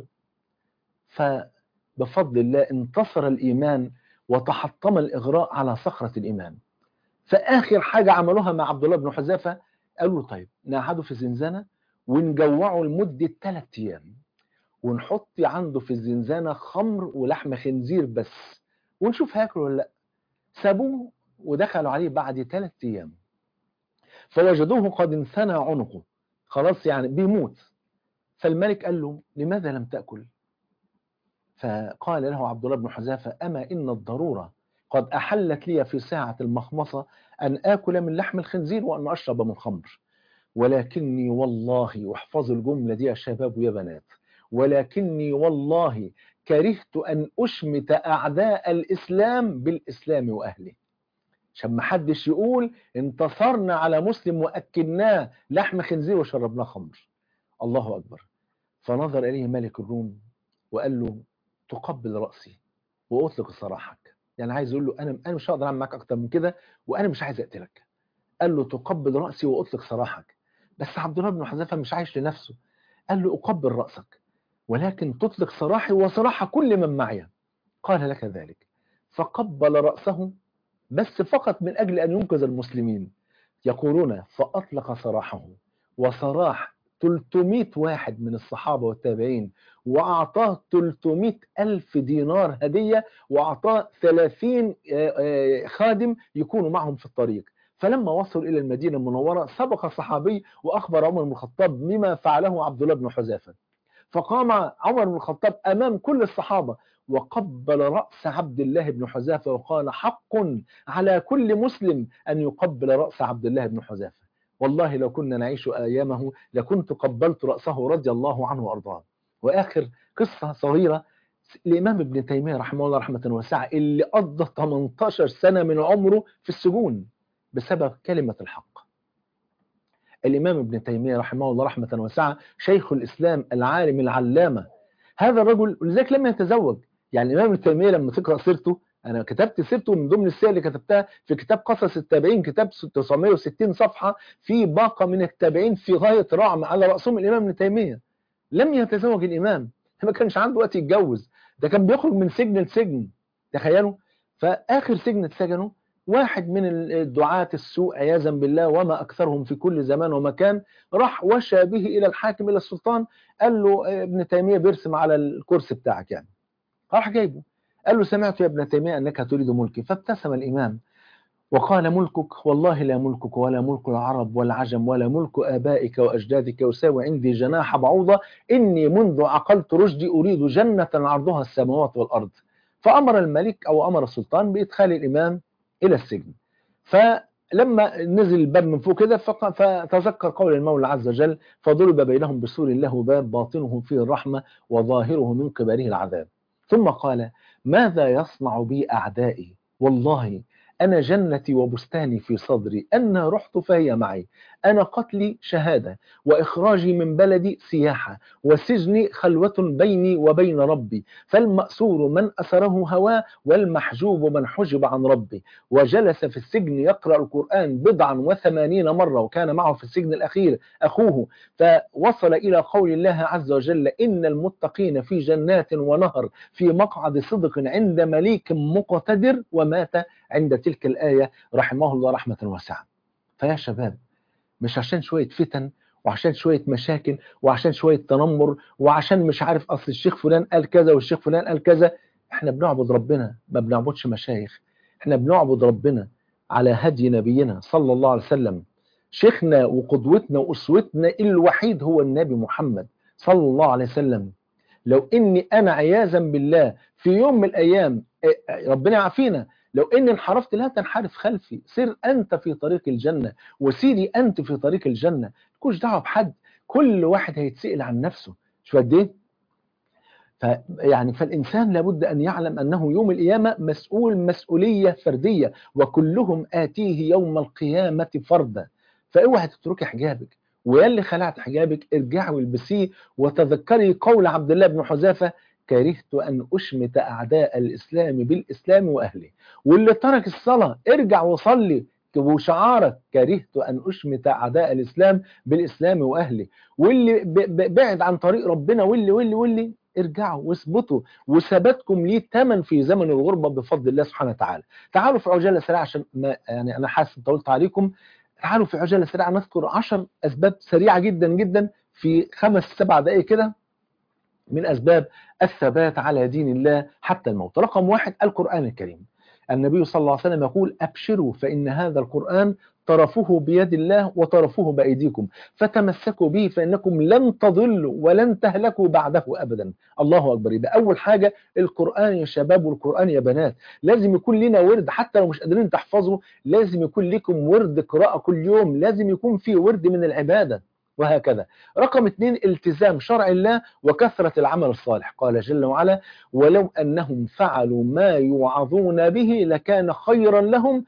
فبفضل الله انتصر الإيمان وتحطم الإغراء على صخرة الإيمان. فآخر حاجة عملوها مع عبد الله بن حذافة قالوا طيب نقعده في الزنزانة ونجوعه لمدة ثلاث أيام، ونحط عنده في الزنزانة خمر ولحم خنزير بس، ونشوف هياكل ولا لا. سابوه ودخلوا عليه بعد ثلاث أيام فوجدوه قد انثنى عنقه، خلاص يعني بيموت. فالملك قال له لماذا لم تأكل؟ فقال له عبد الله بن حذافة أما إن الضرورة قد أحلت لي في ساعة المخمصة أن آكل من لحم الخنزير وأن أشرب من خمر، ولكني والله، واحفظوا الجملة دي يا شباب ويا بنات، ولكني والله كرهت أن أشمت أعداء الإسلام بالإسلام وأهله، عشان ما حدش يقول انتصرنا على مسلم وأكلناه لحم خنزير وشربناه خمر. الله أكبر. فنظر إليه ملك الروم وقال له تقبل رأسي وأطلق سراحك. يعني عايز يقول له أنا أنا مش هقدر أعمل معاك أكتر من كده وأنا مش عايز أقتلك. قال له تقبل رأسي وأطلق سراحك. بس عبد الله بن حذافة مش عايش لنفسه، قال له أقبل رأسك ولكن تطلق سراحي وسراح كل من معي. قال لك ذلك. فقبل رأسه بس فقط من أجل أن ينقذ المسلمين. يقولون فأطلق سراحه وسراح ثلاثمائة واحد من الصحابة والتابعين، وأعطاه ثلاثمائة ألف دينار هدية، وأعطاه ثلاثين خادم يكونوا معهم في الطريق. فلما وصلوا إلى المدينة المنورة سبق صحابي وأخبر عمر بن الخطاب بما فعله عبد الله بن حذافة. فقام عمر بن الخطاب أمام كل الصحابة وقبل رأس عبد الله بن حذافة وقال حق على كل مسلم أن يقبل رأس عبد الله بن حذافة. والله لو كنا نعيش أيامه لكنت قبلت رأسه رضي الله عنه وأرضاه. وآخر قصة صغيرة، الإمام ابن تيمية رحمه الله رحمة واسعة اللي قضى ثمانية عشر سنة من عمره في السجون بسبب كلمة الحق. الإمام ابن تيمية رحمه الله رحمة واسعة شيخ الإسلام العالم العلامة، هذا الرجل لذلك لم يتزوج. يعني الإمام ابن تيمية لما تقرأ سيرته، أنا كتبت سيرته من ضمن السير اللي كتبتها في كتاب قصص التابعين، كتاب تسعمائة وستين صفحة، في باقة من التابعين في غاية رعم على رأسهم الإمام ابن تيمية. لم يتزوج الإمام، ما كانش عنده وقت يتجوز، ده كان بيخرج من سجن لسجن، تخيلوا. فآخر سجن اتسجنه واحد من الدعاة السوء عياذا بالله وما أكثرهم في كل زمان ومكان، راح وشى به إلى الحاكم إلى السلطان، قال له ابن تيمية بيرسم على الكرسي بتاعك يعني. راح جايبه قال له سمعت يا ابن تيمية أنك تريد ملكي. فابتسم الإمام وقال ملكك والله لا ملكك ولا ملك العرب والعجم ولا ملك آبائك وأجدادك يساوي عندي جناح بعوضة، إني منذ عقلت رشدي أريد جنة عرضها السماوات والأرض. فأمر الملك أو أمر السلطان بإدخال الإمام إلى السجن. ف لما نزل الباب من فوق كده فتذكر قول المولى عز وجل فضرب بينهم بسور له باب باطنه فيه الرحمة وظاهره من قبله العذاب. ثم قال ماذا يصنع بي أعدائي والله أنا جنتي وبستاني في صدري، أنا رحت فهي معي، أنا قتلي شهادة وإخراجي من بلدي سياحة وسجني خلوة بيني وبين ربي، فالمأسور من أسره هواه والمحجوب من حجب عن ربي. وجلس في السجن يقرأ القرآن بضعا وثمانين مرة، وكان معه في السجن الأخير أخوه، فوصل إلى قول الله عز وجل إن المتقين في جنات ونهر في مقعد صدق عند مليك مقتدر، ومات عند تلك الآية رحمه الله رحمة واسعة. فيا شباب، مش عشان شوية فتن وعشان شوية مشاكل وعشان شوية تنمر وعشان مش عارف أصل الشيخ فلان قال كذا والشيخ فلان قال كذا، احنا بنعبد ربنا، ما بنعبدش مشايخ، احنا بنعبد ربنا على هدي نبينا صلى الله عليه وسلم. شيخنا وقدوتنا وأسوتنا الوحيد هو النبي محمد صلى الله عليه وسلم. لو إني أنا عياذا بالله في يوم من الأيام ربنا يعافينا، لو إني انحرفت لا تنحرف خلفي، سير أنت في طريق الجنة وسيري أنت في طريق الجنة، مالكوش دعوة بحد، كل واحد هيتسأل عن نفسه. شو قد إيه؟ فيعني فالإنسان لابد أن يعلم أنه يوم القيامة مسؤول مسؤولية فردية، وكلهم آتيه يوم القيامة فردا. فاوعي تتركي حجابك، ويلي خلعت حجابك ارجعي والبسيه، وتذكري قول عبد الله بن حذافة كرهت أن أشمت أعداء الإسلام بالإسلام وأهله. واللي ترك الصلاة ارجع وصلي، وشعارك كرهت أن أشمت أعداء الإسلام بالإسلام وأهله. واللي بعد عن طريق ربنا واللي واللي واللي ارجعوا واثبتوا، وثباتكم ليه ثمن في زمن الغربة بفضل الله سبحانه وتعالى. تعالوا في عجالة سريعة عشان ما يعني أنا حاسس طولت عليكم. تعالوا في عجالة سريعة نذكر عشر أسباب سريعة جدا جدا في خمس سبع دقائق كده من أسباب الثبات على دين الله حتى الموت. رقم واحد القرآن الكريم. النبي صلى الله عليه وسلم يقول أبشروا فإن هذا القرآن طرفه بيد الله وطرفه بأيديكم فتمسكوا به فإنكم لن تضلوا ولن تهلكوا بعده أبدا. الله أكبر. يبقى أول حاجة القرآن يا شباب والقرآن يا بنات، لازم يكون لنا ورد، حتى لو مش قادرين تحفظوا لازم يكون لكم ورد قراءة كل يوم، لازم يكون في ورد من العبادة وهكذا. رقم اثنين التزام شرع الله وكثرة العمل الصالح. قال جل وعلا ولو أنهم فعلوا ما يوعظون به لكان خيرا لهم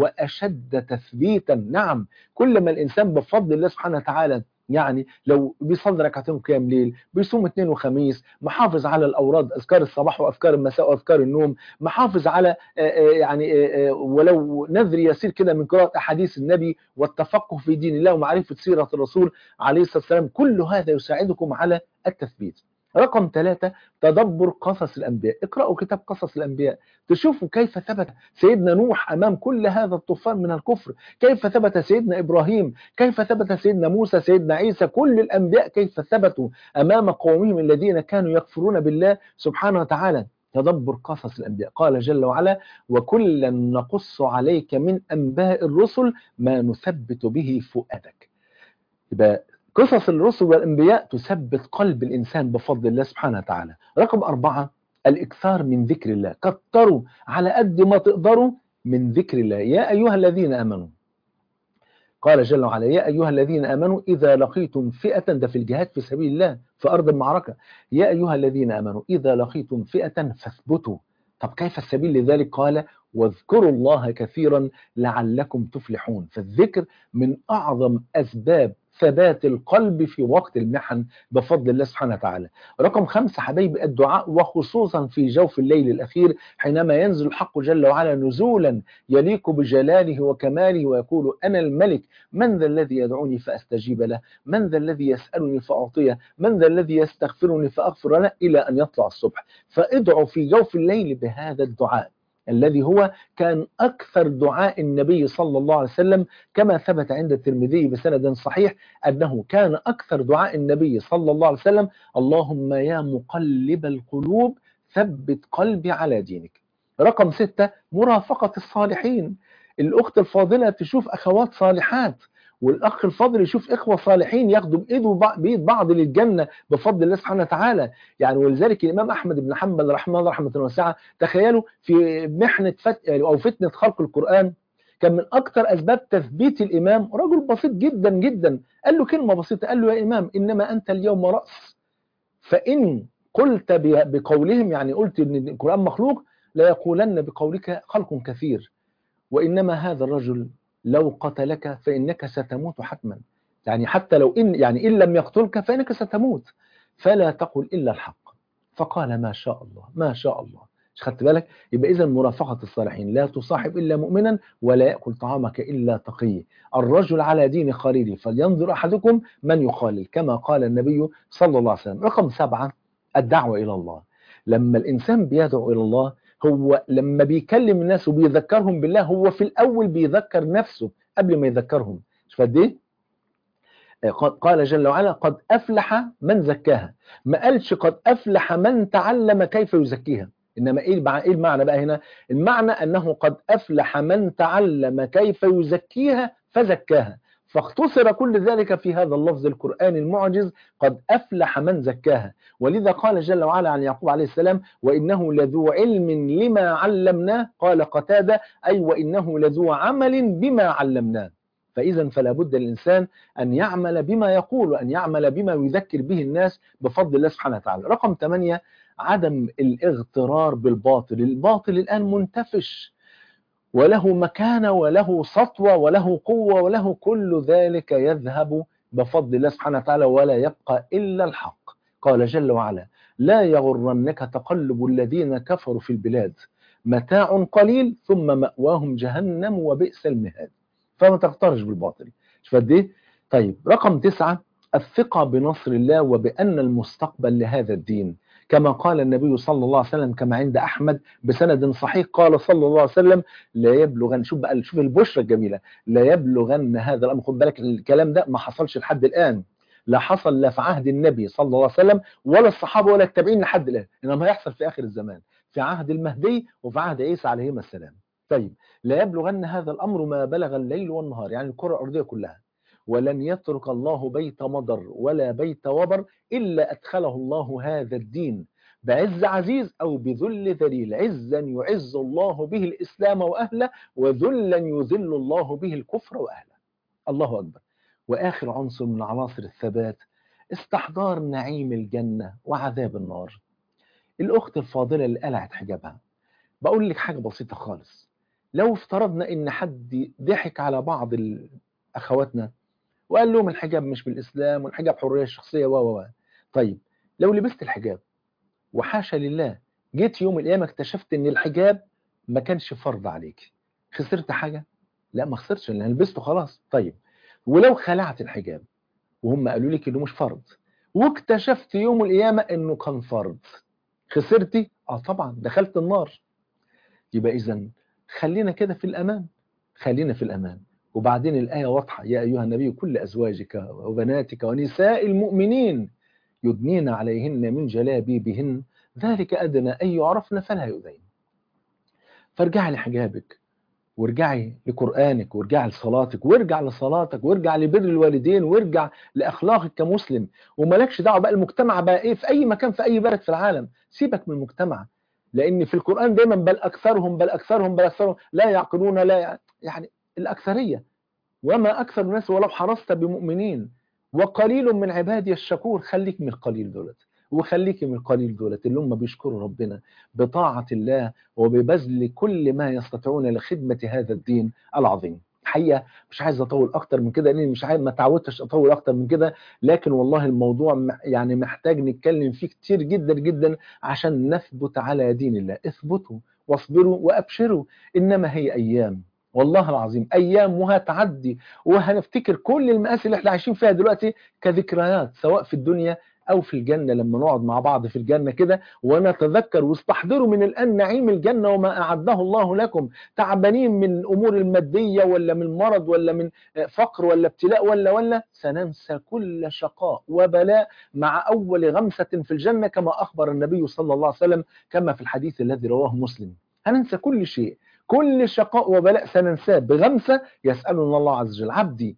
وأشد تثبيتا. نعم، كل ما الإنسان بفضل الله سبحانه وتعالى يعني لو بيصلي ركعتين قيام ليل، بيصوم اثنين وخميس، محافظ على الأوراد أذكار الصباح وأذكار المساء وأذكار النوم، محافظ على يعني ولو نذر يسير كده من قراءة أحاديث النبي والتفقه في دين الله ومعرفة سيرة الرسول عليه الصلاة والسلام، كل هذا يساعدكم على التثبيت. رقم ثلاثة تدبر قصص الأنبياء. اقرأوا كتاب قصص الأنبياء تشوفوا كيف ثبت سيدنا نوح أمام كل هذا الطوفان من الكفر، كيف ثبت سيدنا إبراهيم، كيف ثبت سيدنا موسى، سيدنا عيسى، كل الأنبياء كيف ثبتوا أمام قومهم الذين كانوا يكفرون بالله سبحانه وتعالى. تدبر قصص الأنبياء. قال جل وعلا وكلا نقص عليك من أنباء الرسل ما نثبت به فؤادك. يبقى قصص الرسل والأنبياء تثبت قلب الإنسان بفضل الله سبحانه وتعالى. رقم أربعة الإكثار من ذكر الله. كتروا على قد ما تقدروا من ذكر الله. يا أيها الذين آمنوا، قال جل وعلا يا أيها الذين آمنوا إذا لقيتم فئة، ده في الجهاد في سبيل الله في أرض المعركة، يا أيها الذين آمنوا إذا لقيتم فئة فاثبتوا. طب كيف السبيل لذلك؟ قال واذكروا الله كثيرا لعلكم تفلحون. فالذكر من أعظم أسباب ثبات القلب في وقت المحن بفضل الله سبحانه وتعالى. رقم خمسة حبايبي الدعاء، وخصوصا في جوف الليل الأخير حينما ينزل الحق جل وعلا نزولا يليق بجلاله وكماله ويقول أنا الملك من ذا الذي يدعوني فأستجيب له، من ذا الذي يسألني فأعطيه، من ذا الذي يستغفرني فأغفر له، إلى أن يطلع الصبح. فادعوا في جوف الليل بهذا الدعاء الذي هو كان أكثر دعاء النبي صلى الله عليه وسلم، كما ثبت عند الترمذي بسند صحيح أنه كان أكثر دعاء النبي صلى الله عليه وسلم اللهم يا مقلب القلوب ثبت قلبي على دينك. رقم ستة مرافقة الصالحين. الأخت الفاضلة تشوف أخوات صالحات، والأخ الفاضل يشوف إخوة صالحين ياخدوا بإيده بإيد بعض للجنة بفضل الله سبحانه وتعالى. يعني ولذلك الإمام أحمد بن حنبل رحمه الله رحمة واسعة، تخيلوا في محنة فت... أو فتنة خلق القرآن كان من أكثر أسباب تثبيت الإمام رجل بسيط جدا جدا، قال له كلمة بسيطة، قال له يا إمام إنما أنت اليوم رأس، فإن قلت بقولهم، يعني قلت إن القرآن مخلوق، لا يقولن بقولك خلق كثير، وإنما هذا الرجل لو قتلك فإنك ستموت حتما، يعني حتى لو إن يعني إن لم يقتلك فإنك ستموت، فلا تقل إلا الحق. فقال ما شاء الله ما شاء الله. مش خدت بالك؟ يبقى إذا مرافقة الصالحين، لا تصاحب إلا مؤمنا ولا يأكل طعامك إلا تقي، الرجل على دين خليله فلينظر أحدكم من يخالل، كما قال النبي صلى الله عليه وسلم. رقم سبعة، الدعوة إلى الله. لما الإنسان بيدعو إلى الله، هو لما بيكلم الناس وبيذكرهم بالله، هو في الأول بيذكر نفسه قبل ما يذكرهم. مش فاهم دي؟ قال جل وعلا قد أفلح من زكاها، ما قالش قد أفلح من تعلم كيف يزكيها. إنما إيه إيه المعنى بقى هنا؟ المعنى أنه قد أفلح من تعلم كيف يزكيها فزكاها، فاختصر كل ذلك في هذا اللفظ القرآني المعجز قد أفلح من زكاها. ولذا قال جل وعلا عن يعقوب عليه السلام وإنه لذو علم لما علمناه، قال قتادة أي وإنه لذو عمل بما علمناه. فإذا فلا بد للإنسان أن يعمل بما يقول وأن يعمل بما يذكر به الناس بفضل الله سبحانه وتعالى. رقم ثمانية، عدم الاغترار بالباطل. الباطل الآن منتفش وله مكانة وله سطوة وله قوة وله كل ذلك يذهب بفضل الله سبحانه وتعالى ولا يبقى إلا الحق. قال جل وعلا لا يغرنك تقلب الذين كفروا في البلاد متاع قليل ثم مأواهم جهنم وبئس المهاد. فما تغترش بالباطل. شوف قد ايه؟ طيب رقم تسعة، الثقة بنصر الله وبأن المستقبل لهذا الدين، كما قال النبي صلى الله عليه وسلم كما عند أحمد بسند صحيح، قال صلى الله عليه وسلم لا يبلغن، شوف بقى شوف البشرى الجميلة، لا يبلغن هذا الأمر. خد بالك الكلام ده ما حصلش لحد الآن، لا حصل لا في عهد النبي صلى الله عليه وسلم ولا الصحابة ولا التابعين لحد الآن، إنما هيحصل في آخر الزمان في عهد المهدي وفي عهد عيسى عليهما السلام. طيب لا يبلغن هذا الأمر ما بلغ الليل والنهار، يعني الكرة الأرضية كلها، ولن يترك الله بيت مضر ولا بيت وبر إلا أدخله الله هذا الدين بعز عزيز أو بذل ذليل، عزا يعز الله به الإسلام وأهله، وذلا يذل الله به الكفر وأهله. الله أكبر. وآخر عنصر من عناصر الثبات استحضار نعيم الجنة وعذاب النار. الأخت الفاضلة اللي قلعت حجابها، بقول لك حاجة بسيطة خالص، لو افترضنا ان حد ضحك على بعض اخواتنا وقال لهم الحجاب مش بالاسلام والحجاب حريه شخصيه و و طيب لو لبست الحجاب وحاشا لله جيت يوم القيامه اكتشفت ان الحجاب ما كانش فرض عليك، خسرت حاجه؟ لا ما خسرتش لان لبسته خلاص. طيب ولو خلعت الحجاب وهم قالوا لك انه مش فرض واكتشفت يوم القيامه انه كان فرض، خسرتي؟ اه طبعا دخلت النار. يبقى اذا خلينا كده في الأمان، خلينا في الأمان. وبعدين الآية واضحة، يا أيها النبي كل أزواجك وبناتك ونساء المؤمنين يدنين عليهن من جلابيبهن ذلك أدنى أن يعرفن فلا يؤذين. فارجعي لحجابك وارجعي لقرآنك وارجعي لصلاتك وارجع لصلاتك وارجع لبر الوالدين وارجع لأخلاقك كمسلم، ومالكش دعوة بقى المجتمع بقى إيه في أي مكان في أي بلد في العالم، سيبك من المجتمع، لأن في القرآن دايما بل أكثرهم بل أكثرهم بل أكثرهم لا يعقلون، لا يعني الأكثرية، وما أكثر الناس ولو حرصت بمؤمنين وقليل من عبادي الشكور. خليك من القليل دولت وخليك من القليل دولت اللي هم بيشكروا ربنا بطاعة الله وببذل كل ما يستطيعون لخدمة هذا الدين العظيم. حقيقة مش عايز أطول أكتر من كده لأني مش عايز ما تعودتش أطول أكتر من كده، لكن والله الموضوع يعني محتاج نتكلم فيه كتير جدا جدا عشان نثبت على دين الله. اثبتوا واصبروا وأبشروا، إنما هي أيام، والله العظيم أيام وهتعدي، وهنفتكر كل المآسي اللي احنا عايشين فيها دلوقتي كذكريات سواء في الدنيا أو في الجنة، لما نقعد مع بعض في الجنة كده ونتذكر واستحضروا من الآن نعيم الجنة وما أعده الله لكم. تعبانين من الأمور المادية ولا من مرض ولا من فقر ولا ابتلاء ولا ولا سننسى كل شقاء وبلاء مع أول غمسة في الجنة، كما أخبر النبي صلى الله عليه وسلم كما في الحديث الذي رواه مسلم. هننسى كل شيء، كل شقاء وبلاء سننساه بغمسة يسألنا الله عز وجل عبدي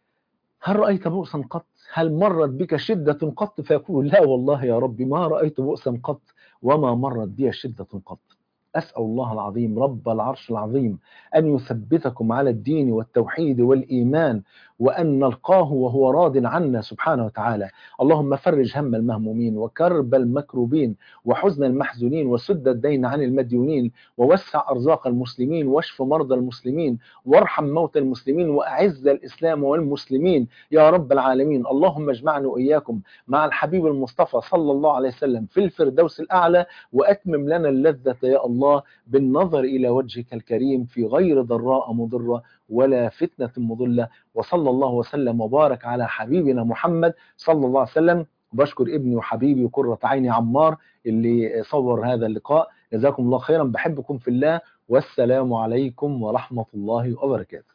هل رأيت بؤسا قط؟ هل مرت بك شدة قط؟ فيقول لا والله يا ربي ما رأيت بؤسا قط وما مرت بي شدة قط. أسأل الله العظيم رب العرش العظيم أن يثبتكم على الدين والتوحيد والإيمان، وأن نلقاه وهو راض عنا سبحانه وتعالى. اللهم فرج هم المهمومين وكرب المكروبين وحزن المحزونين وسد الدين عن المديونين، ووسع أرزاق المسلمين، واشف مرضى المسلمين، وارحم موتى المسلمين، وأعز الإسلام والمسلمين يا رب العالمين. اللهم اجمعنا وإياكم مع الحبيب المصطفى صلى الله عليه وسلم في الفردوس الأعلى، وأتمم لنا اللذة يا الله بالنظر إلى وجهك الكريم في غير ضراء مضرة ولا فتنة مضلة. وصلى الله وسلم وبارك على حبيبنا محمد صلى الله عليه وسلم. بشكر ابني وحبيبي وقرة عيني عمار اللي صور هذا اللقاء. جزاكم الله خيرا، بحبكم في الله، والسلام عليكم ورحمة الله وبركاته.